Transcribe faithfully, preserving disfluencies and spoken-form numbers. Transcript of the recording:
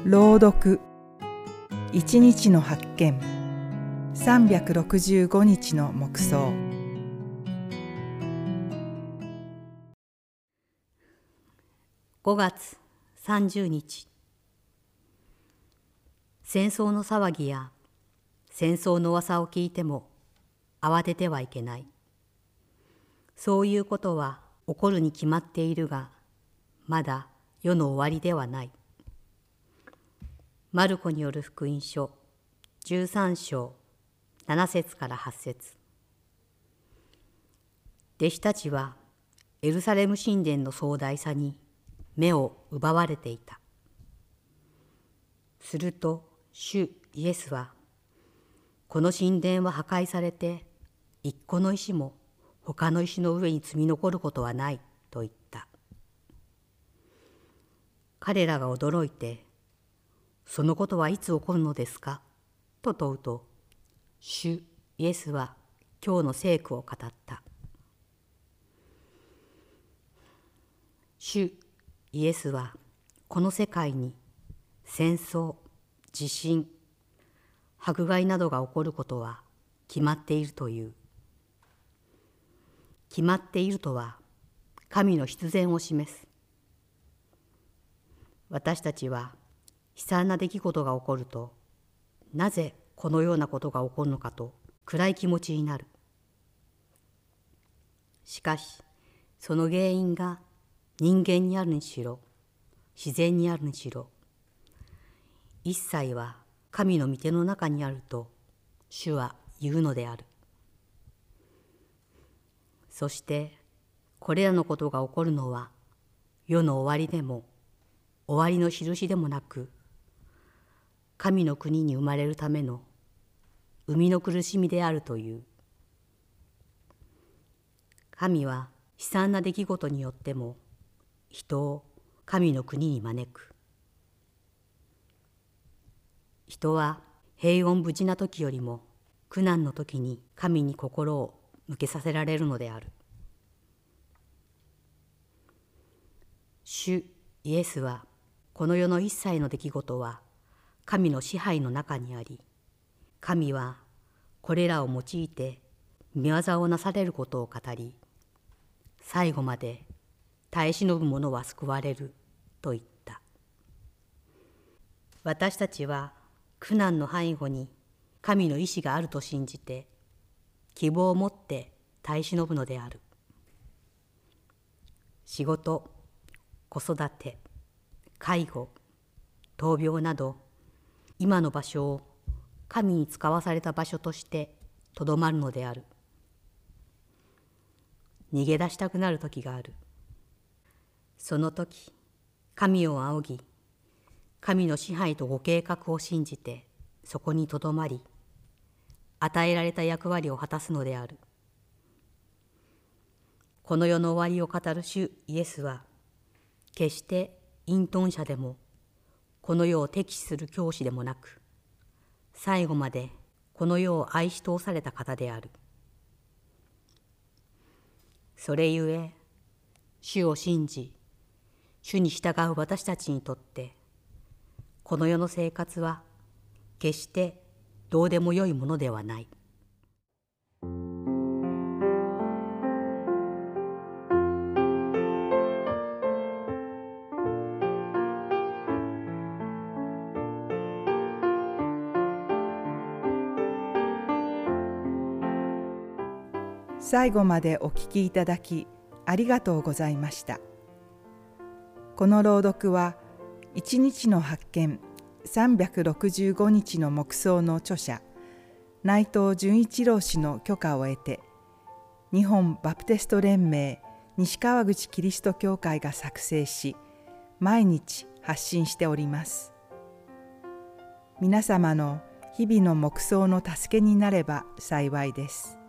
朗読一日の発見さんびゃくろくじゅうごにちの黙想。 ごがつさんじゅうにち、戦争の騒ぎや戦争の噂を聞いても慌ててはいけない。そういうことは起こるに決まっているが、まだ世の終わりではない。マルコによる福音書じゅうさんしょうななせつからはっせつ。弟子たちはエルサレム神殿の壮大さに目を奪われていた。すると主イエスは、この神殿は破壊されて一個の石も他の石の上に積み残ることはないと言った。彼らが驚いて、そのことはいつ起こるのですかと問うと、主イエスは今日の聖句を語った。主イエスはこの世界に戦争、地震、迫害などが起こることは決まっているという。決まっているとは神の必然を示す。私たちは悲惨な出来事が起こると、なぜこのようなことが起こるのかと暗い気持ちになる。しかしその原因が人間にあるにしろ、自然にあるにしろ、一切は神の御手の中にあると主は言うのである。そしてこれらのことが起こるのは世の終わりでも終わりの印でもなく、神の国に生まれるための生みの苦しみであるという。神は悲惨な出来事によっても人を神の国に招く。人は平穏無事な時よりも苦難の時に神に心を向けさせられるのである。主イエスはこの世の一切の出来事は神の支配の中にあり、神はこれらを用いて御業をなされることを語り、最後まで耐え忍ぶ者は救われると言った。私たちは苦難の背後に神の意志があると信じて、希望を持って耐え忍ぶのである。仕事、子育て、介護、闘病など、今の場所を神に使わされた場所としてとどまるのである。逃げ出したくなる時がある。その時、神を仰ぎ、神の支配とご計画を信じてそこにとどまり、与えられた役割を果たすのである。この世の終わりを語る主イエスは、決して隠遁者でもこの世を敵視する教師でもなく、最後までこの世を愛し通された方である。それゆえ、主を信じ、主に従う私たちにとって、この世の生活は決してどうでもよいものではない。 最後までお聞きいただきありがとうございました。この朗読は一日の発見さんびゃくろくじゅうごにちの黙想の著者内藤純一郎氏の許可を得て、日本バプテスト連盟西川口キリスト教会が作成し、毎日発信しております。皆様の日々の黙想の助けになれば幸いです。